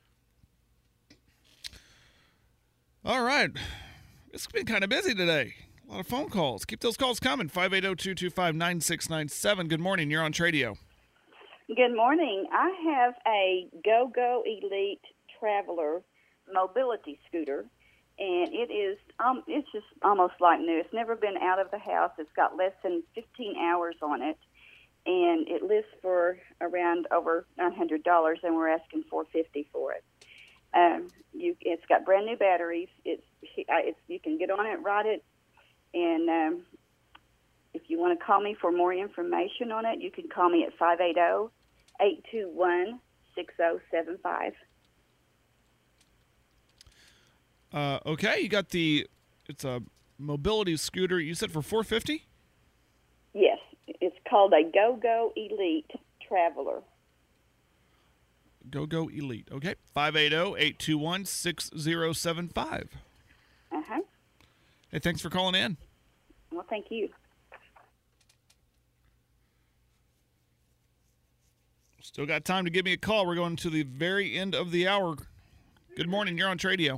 All right. It's been kind of busy today. A lot of phone calls. Keep those calls coming. five eight zero, two two five, nine six nine seven. Good morning. You're on Tradio. Good morning. I have a Go-Go Elite Traveler mobility scooter, and it is um, it's just almost like new. It's never been out of the house. It's got less than fifteen hours on it, and it lists for around over nine hundred dollars, and we're asking four fifty for it. Um, you, it's got brand new batteries. It's, it's you can get on it, ride it, and um, if you want to call me for more information on it, you can call me at five eight zero, eight two one, six zero seven five. Uh, okay, you got the, it's a mobility scooter. You said for four fifty? Yes, it's called a Go-Go Elite Traveler. Go-Go Elite. Okay, five eight zero, eight two one, six zero seven five. Uh-huh. Hey, thanks for calling in. Well, thank you. Still got time to give me a call. We're going to the very end of the hour. Good morning. You're on Tradio.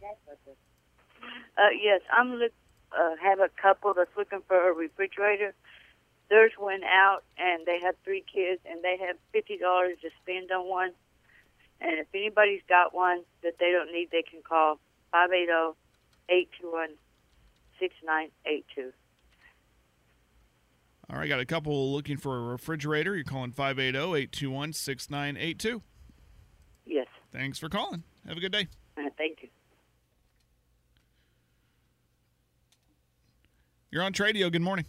Uh, yes, I'm look, uh, have a couple that's looking for a refrigerator. Theirs went out, and they have three kids, and they have fifty dollars to spend on one. And if anybody's got one that they don't need, they can call five eight zero, eight two one, six nine eight two. All right, got a couple looking for a refrigerator. You're calling five eight zero, eight two one, six nine eight two. Yes. Thanks for calling. Have a good day. Uh, thank you. You're on Tradio. Good morning.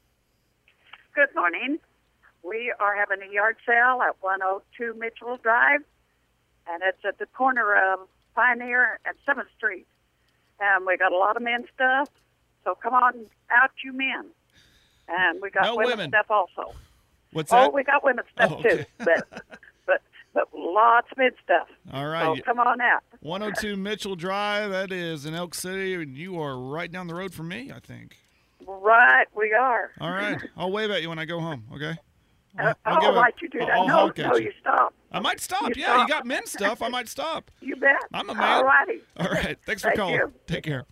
Good morning. We are having a yard sale at one oh two Mitchell Drive, and it's at the corner of Pioneer and seventh Street. And we got a lot of men's stuff, so come on out, you men. And we got No women's women. stuff also. What's that? Oh, we got women's stuff Oh, okay. too, but, but but lots of men's stuff. All right. So come on out. one oh two Mitchell Drive. That is in Elk City, and you are right down the road from me, I think. Right, we are. All right. I'll wave at you when I go home, okay? Uh, I'll oh, give a- why'd you do that? I'll no, honk at no, you. you stop. I might stop. You yeah, you stop. got men's stuff. I might stop. You bet. I'm a man. All righty. All right. Thanks for Thank calling. you. Take care.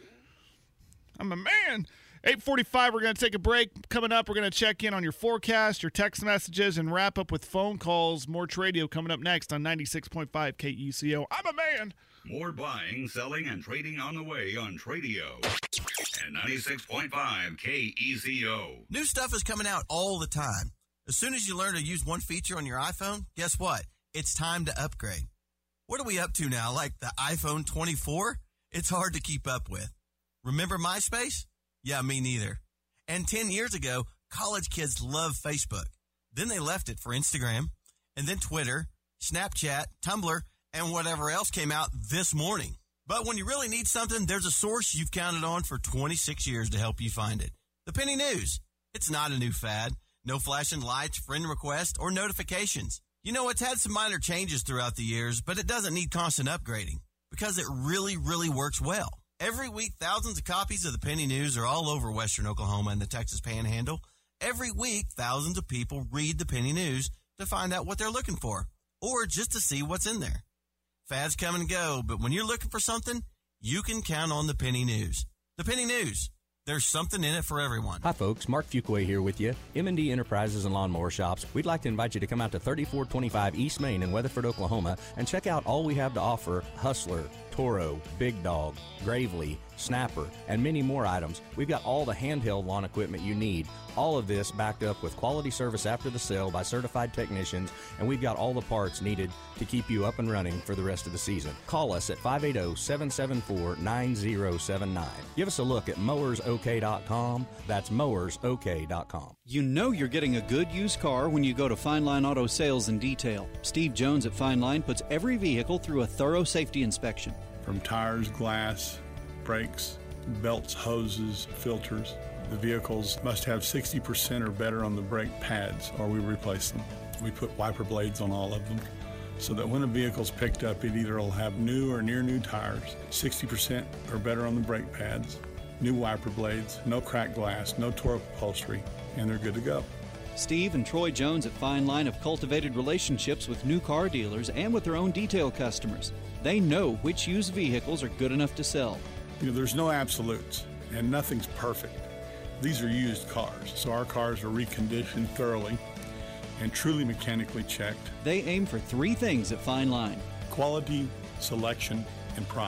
I'm a man. eight forty-five, we're going to take a break. Coming up, we're going to check in on your forecast, your text messages, and wrap up with phone calls. More Tradio coming up next on ninety-six point five K E C O. I'm a man. More buying, selling, and trading on the way on Tradio. And ninety-six point five K E C O. New stuff is coming out all the time. As soon as you learn to use one feature on your iPhone, guess what? It's time to upgrade. What are we up to now? Like the iPhone twenty-four? It's hard to keep up with. Remember MySpace? Yeah, me neither. And ten years ago, college kids loved Facebook. Then they left it for Instagram, and then Twitter, Snapchat, Tumblr, and whatever else came out this morning. But when you really need something, there's a source you've counted on for twenty-six years to help you find it. The Penny News. It's not a new fad. No flashing lights, friend requests, or notifications. You know, it's had some minor changes throughout the years, but it doesn't need constant upgrading because it really, really works well. Every week, thousands of copies of the Penny News are all over Western Oklahoma and the Texas Panhandle. Every week, thousands of people read the Penny News to find out what they're looking for or just to see what's in there. Fads come and go, but when you're looking for something, you can count on the Penny News. The Penny News. There's something in it for everyone. Hi, folks. Mark Fuquay here with you. M and D Enterprises and Lawnmower Shops. We'd like to invite you to come out to thirty-four twenty-five East Main in Weatherford, Oklahoma, and check out all we have to offer: Hustler, Toro, Big Dog, Gravely, Snapper, and many more items. We've got all the handheld lawn equipment you need. All of this backed up with quality service after the sale by certified technicians, and we've got all the parts needed to keep you up and running for the rest of the season. Call us at five eight zero, seven seven four, nine zero seven nine. Give us a look at mowers o k dot com. That's mowers o k dot com. You know you're getting a good used car when you go to Fine Line Auto Sales and Detail. Steve Jones at Fine Line puts every vehicle through a thorough safety inspection. From tires, glass, brakes, belts, hoses, filters. The vehicles must have sixty percent or better on the brake pads, or we replace them. We put wiper blades on all of them, so that when a vehicle's picked up, it either will have new or near new tires, sixty percent or better on the brake pads, new wiper blades, no cracked glass, no tore upholstery, and they're good to go. Steve and Troy Jones at Fine Line have cultivated relationships with new car dealers and with their own detail customers. They know which used vehicles are good enough to sell. You know, there's no absolutes, and nothing's perfect. These are used cars, so our cars are reconditioned thoroughly and truly mechanically checked. They aim for three things at Fine Line: quality, selection, and price.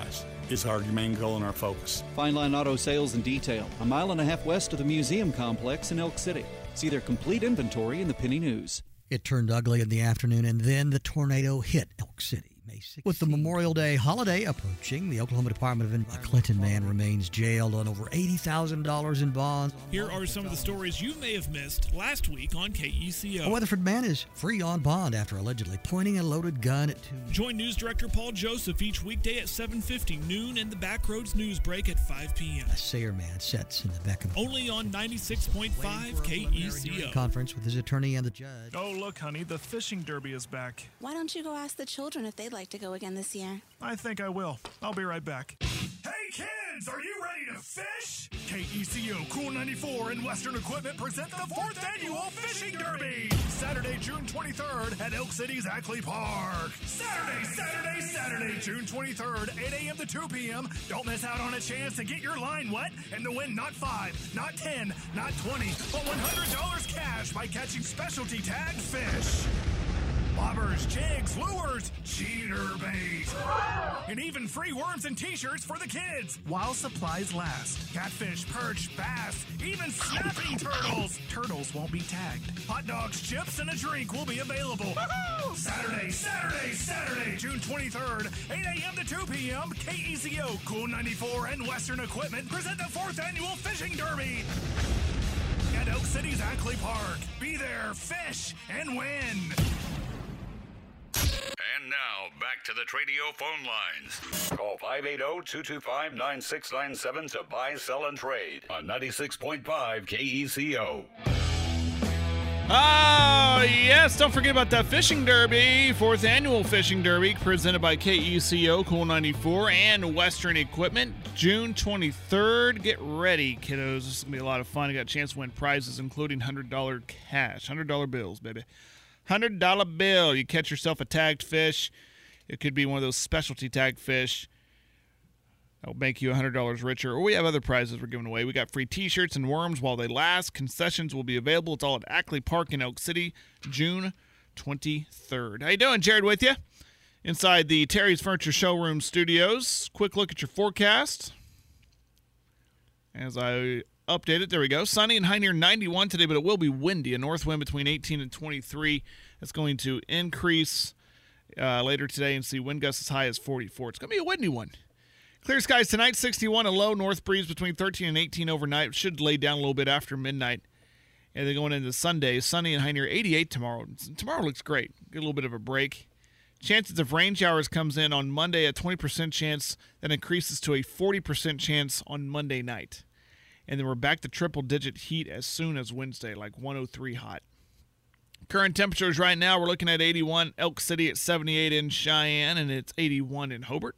is our main goal and our focus. Fine Line Auto Sales and Detail, a mile and a half west of the museum complex in Elk City. See their complete inventory in the Penny News. It turned ugly in the afternoon, and then the tornado hit Elk City. May sixteenth. With the Memorial Day holiday approaching, the Oklahoma Department of Environment, a Clinton man remains jailed on over eighty thousand dollars in bonds. Here are some of the stories you may have missed last week on K E C O. A Weatherford man is free on bond after allegedly pointing a loaded gun at two. Join News Director Paul Joseph each weekday at seven fifty, noon, and the Backroads News Break at five p.m. A Sayer man sits in the back of only on ninety-six point five K E C O. Conference with his attorney and the judge. Oh, look, honey, the fishing derby is back. Why don't you go ask the children if they'd like to go again this year? I think I will. I'll be right back. Hey, kids, are you ready to fish? K E C O Cool ninety-four and Western Equipment present the fourth annual Fishing Derby. Saturday, June twenty-third at Elk City's Ackley Park. Saturday, Saturday, Saturday, June twenty-third, eight a.m. to two p.m. Don't miss out on a chance to get your line wet and to win not five, not ten, not twenty, but one hundred dollars cash by catching specialty tagged fish. Bobbers, jigs, lures, cheater bait, and even free worms and t-shirts for the kids while supplies last. Catfish, perch, bass, even snapping turtles. Turtles won't be tagged. Hot dogs, chips, and a drink will be available. Woo-hoo! Saturday, Saturday, Saturday, June twenty-third, eight a.m. to two p.m. K E C O Cool ninety-four and Western Equipment present the fourth annual Fishing Derby at Elk City's Ackley Park. Be there, fish, and win. And now, back to the Tradio phone lines. Call five eight zero, two two five, nine six nine seven to buy, sell, and trade on ninety-six point five K E C O. Oh, yes, don't forget about that Fishing Derby, fourth annual Fishing Derby, presented by K E C O, Cool ninety-four, and Western Equipment, June twenty-third. Get ready, kiddos. This is going to be a lot of fun. You got a chance to win prizes, including one hundred dollars cash, one hundred dollars bills, baby. one hundred dollars bill. You catch yourself a tagged fish. It could be one of those specialty tagged fish. That'll make you one hundred dollars richer. Or we have other prizes we're giving away. We got free t-shirts and worms while they last. Concessions will be available. It's all at Ackley Park in Elk City, June twenty-third. How you doing? Jared with you. Inside the Terry's Furniture Showroom studios. Quick look at your forecast. As I update it, there we go. Sunny and high near ninety-one today, but it will be windy. A north wind between eighteen and twenty-three. It's going to increase uh, later today and see wind gusts as high as forty-four. It's going to be a windy one. Clear skies tonight, sixty-one, a low north breeze between thirteen and eighteen overnight. It should lay down a little bit after midnight. And then going into Sunday, sunny and high near eighty-eight tomorrow. Tomorrow looks great. Get a little bit of a break. Chances of rain showers comes in on Monday, a twenty percent chance. That increases to a forty percent chance on Monday night. And then we're back to triple-digit heat as soon as Wednesday, like one oh three hot. Current temperatures right now, we're looking at eighty-one. Elk City at seventy-eight in Cheyenne, and it's eighty-one in Hobart.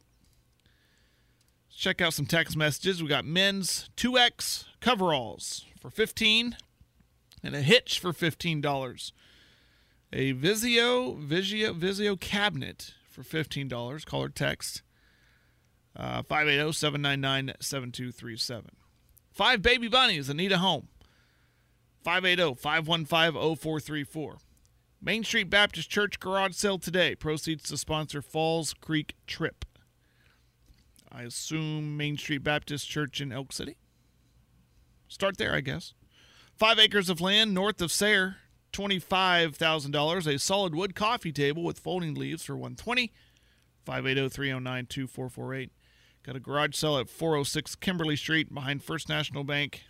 Let's check out some text messages. We got men's two X coveralls for fifteen dollars and a hitch for fifteen dollars. A Vizio, Vizio, Vizio cabinet for fifteen dollars. Call or text uh, five eight zero, seven nine nine, seven two three seven. Five baby bunnies that need a home. five eight zero, five one five, zero four three four. Main Street Baptist Church garage sale today. Proceeds to sponsor Falls Creek Trip. I assume Main Street Baptist Church in Elk City. Start there, I guess. Five acres of land north of Sayre. twenty-five thousand dollars. A solid wood coffee table with folding leaves for one hundred twenty dollars. five eight zero, three zero nine, two four four eight. Got a garage sale at four oh six Kimberly Street behind First National Bank.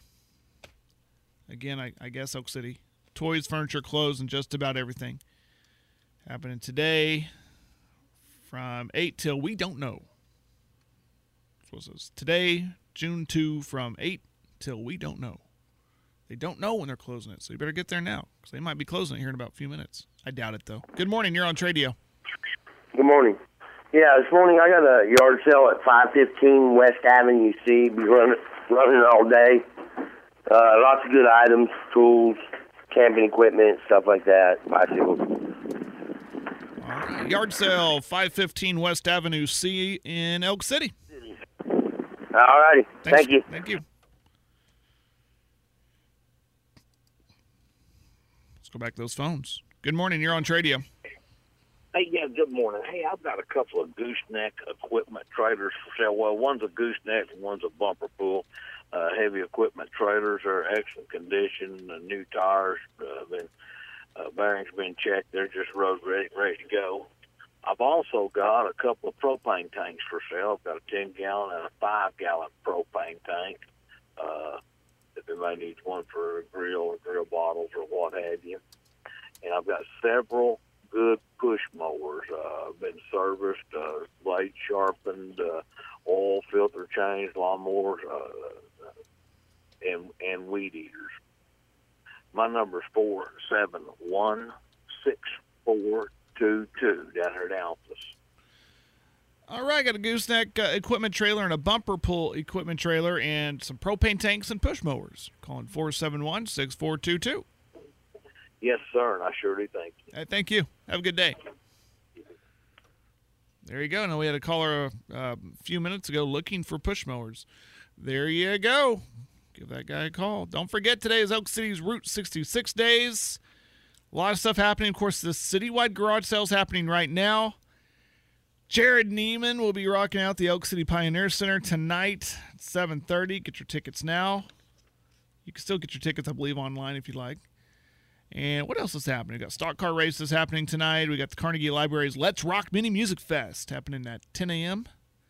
Again, I, I guess Elk City. Toys, furniture, clothes, and just about everything. Happening today from eight till we don't know. What's this? Today, June second, from eight till we don't know. They don't know when they're closing it, so you better get there now, because they might be closing it here in about a few minutes. I doubt it, though. Good morning. You're on Tradio. Good morning. Yeah, this morning I got a yard sale at five fifteen West Avenue C. Be running, running all day. Uh, lots of good items, tools, camping equipment, stuff like that, bicycles. All right. Yard sale, five fifteen West Avenue C in Elk City. All righty. Thank you. Thank you. Let's go back to those phones. Good morning. You're on Tradio. Hey, yeah, good morning. Hey, I've got a couple of gooseneck equipment trailers for sale. Well, one's a gooseneck and one's a bumper pull. Uh, heavy equipment trailers are excellent condition. The new tires, uh, been uh, bearings been checked. They're just road ready, ready to go. I've also got a couple of propane tanks for sale. I've got a ten gallon and a five gallon propane tank. Uh, if anybody needs one for a grill or grill bottles or what have you. And I've got several good push mowers, uh, been serviced, uh, blades sharpened, uh, oil filter changed, lawnmowers, uh, and and weed eaters. My number is four seven one six four two two down here at Alphas. All right, got a gooseneck uh, equipment trailer and a bumper pull equipment trailer and some propane tanks and push mowers. Calling four seven one six four two two. Yes, sir, and I sure do thank you. Hey, thank you. Have a good day. There you go. Now we had a caller uh, a few minutes ago looking for push mowers. There you go. Give that guy a call. Don't forget, today is Elk City's Route sixty-six days. A lot of stuff happening. Of course, the citywide garage sale is happening right now. Jared Neiman will be rocking out the Elk City Pioneer Center tonight at seven thirty. Get your tickets now. You can still get your tickets, I believe, online if you like. And what else is happening? We got stock car races happening tonight. We got the Carnegie Library's Let's Rock Mini Music Fest happening at ten a.m.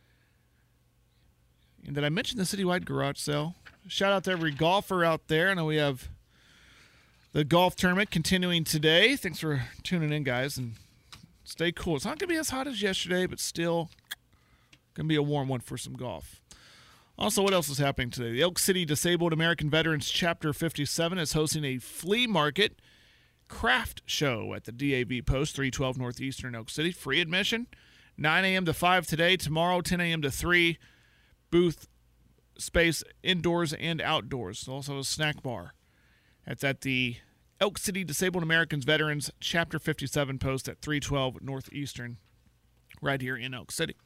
And did I mention the citywide garage sale? Shout out to every golfer out there. I know we have the golf tournament continuing today. Thanks for tuning in, guys, and stay cool. It's not going to be as hot as yesterday, but still going to be a warm one for some golf. Also, what else is happening today? The Elk City Disabled American Veterans Chapter fifty-seven is hosting a flea market craft show at the D A V Post, three twelve Northeastern Elk City. Free admission, nine a.m. to five today. Tomorrow, ten a.m. to three. Booth space indoors and outdoors. Also a snack bar. That's at the Elk City Disabled Americans Veterans Chapter fifty-seven Post at three twelve Northeastern, right here in Elk City.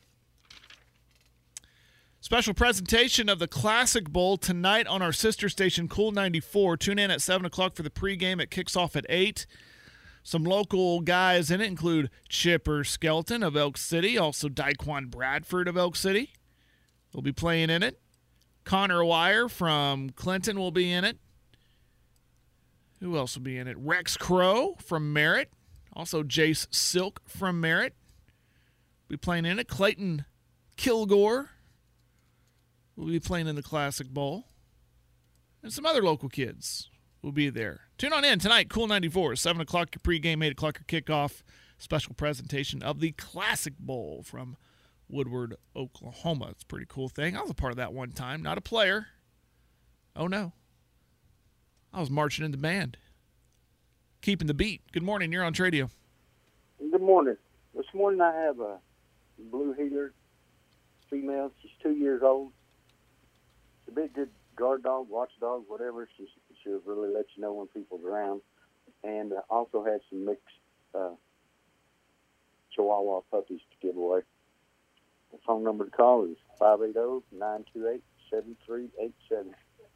Special presentation of the Classic Bowl tonight on our sister station, Cool ninety-four. Tune in at seven o'clock for the pregame. It kicks off at eight. Some local guys in it include Chipper Skelton of Elk City, also Daquan Bradford of Elk City. They'll be playing in it. Connor Wire from Clinton will be in it. Who else will be in it? Rex Crow from Merritt. Also Jace Silk from Merritt. Will be playing in it. Clayton Kilgore will be playing in the Classic Bowl. And some other local kids will be there. Tune on in tonight, Cool ninety-four, seven o'clock your pregame, eight o'clock your kickoff. Special presentation of the Classic Bowl from Woodward, Oklahoma. It's a pretty cool thing. I was a part of that one time. Not a player. Oh, no. I was marching in the band. Keeping the beat. Good morning. You're on Tradio. Good morning. This morning I have a blue heeler female. She's two years old. She's a big good guard dog, watchdog, whatever. She's, she'll really let you know when people's around. And I also had some mixed uh, Chihuahua puppies to give away. The phone number to call is five eight zero, nine two eight, seven three eight seven.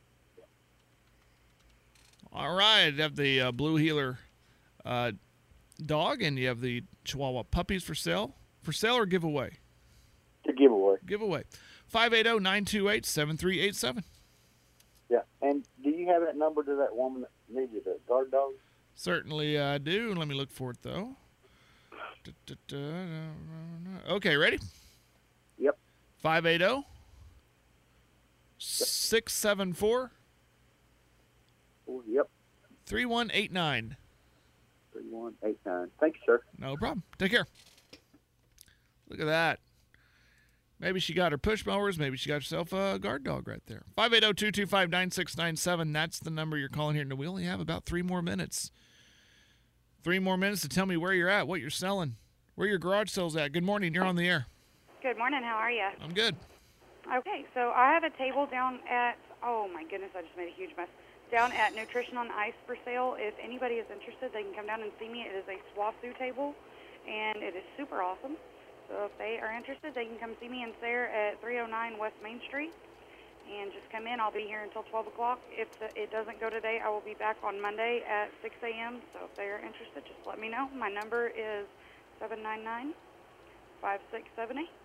All right. You have the uh, blue heeler uh, dog, and you have the Chihuahua puppies for sale. For sale or giveaway? To give away. Giveaway. five eight zero, nine two eight, seven three eight seven. Yeah. And do you have that number to that woman that needed a guard dog? Certainly I do. Let me look for it, though. Okay, ready? Yep. five eight zero, six seven four, Yep. three one eight nine. three one eight nine. Thank you, sir. No problem. Take care. Look at that. Maybe she got her push mowers. Maybe she got herself a guard dog right there. five eight zero, two two five, nine six nine seven. That's the number you're calling here. And we only have about three more minutes. Three more minutes to tell me where you're at, what you're selling, where your garage sale's at. Good morning. You're on the air. Good morning. How are you? I'm good. Okay, so I have a table down at, oh my goodness, I just made a huge mess. Down at Nutrition on Ice for sale. If anybody is interested, they can come down and see me. It is a Swasu table, and it is super awesome. So if they are interested, they can come see me in Sayre at three oh nine West Main Street. And just come in. I'll be here until twelve o'clock. If the, it doesn't go today, I will be back on Monday at six a.m. So if they are interested, just let me know. My number is seven nine nine, five six seven eight.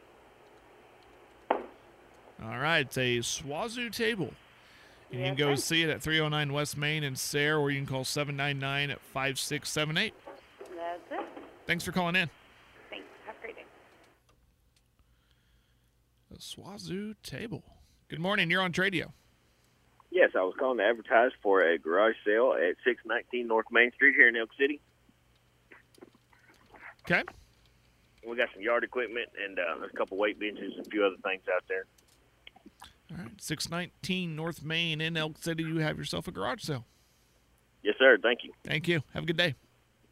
All right, it's a Swazu table. And you Yes, can go sir. see it at three oh nine West Main in Sayre, or you can call seven nine nine, five six seven eight. That's it. Thanks for calling in. Thanks. Have a great day. The Swazu table. Good morning. You're on Tradio. Yes, I was calling to advertise for a garage sale at six nineteen North Main Street here in Elk City. Okay. We got some yard equipment and uh, there's a couple weight benches and a few other things out there. All right, six nineteen North Main in Elk City. You have yourself a garage sale. Yes, sir. Thank you. Thank you. Have a good day.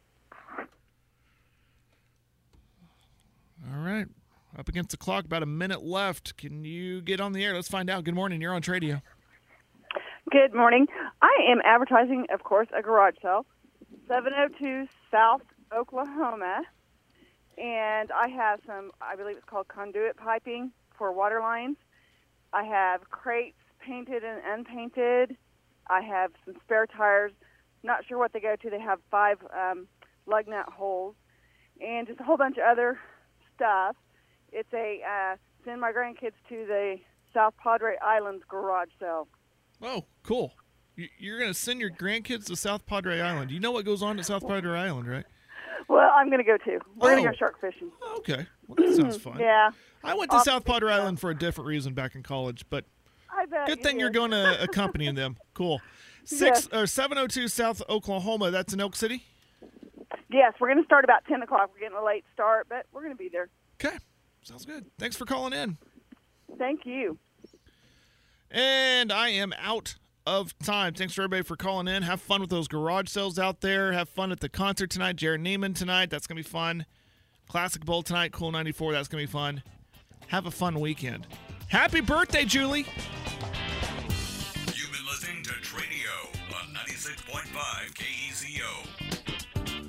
All right. Up against the clock, about a minute left. Can you get on the air? Let's find out. Good morning. You're on Tradio. Good morning. I am advertising, of course, a garage sale, seven oh two South Oklahoma, and I have some, I believe it's called conduit piping for water lines. I have crates painted and unpainted. I have some spare tires. Not sure what they go to. They have five um, lug nut holes, and just a whole bunch of other stuff. It's a uh, send my grandkids to the South Padre Islands garage sale. Oh, cool. You- You're going to send your grandkids to South Padre Island. You know what goes on at South Padre Island, right? Well, I'm going to go too. We're going Oh. to go shark fishing. Okay. Well, that sounds fun. Yeah. I went to Off- South Padre Island for a different reason back in college, but I bet good you thing you're did. going to accompany them. Cool. Six or seven oh two South Oklahoma. That's in Elk City. Yes, we're going to start about ten o'clock. We're getting a late start, but we're going to be there. Okay. Sounds good. Thanks for calling in. Thank you. And I am out of time. Thanks for everybody for calling in. Have fun with those garage sales out there. Have fun at the concert tonight. Jared Neiman tonight. That's going to be fun. Classic Bowl tonight. Cool ninety-four. That's going to be fun. Have a fun weekend. Happy birthday, Julie. You've been listening to Tradio on ninety-six point five K E C O.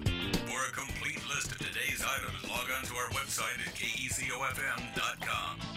For a complete list of today's items, log on to our website at K E C O F M dot com.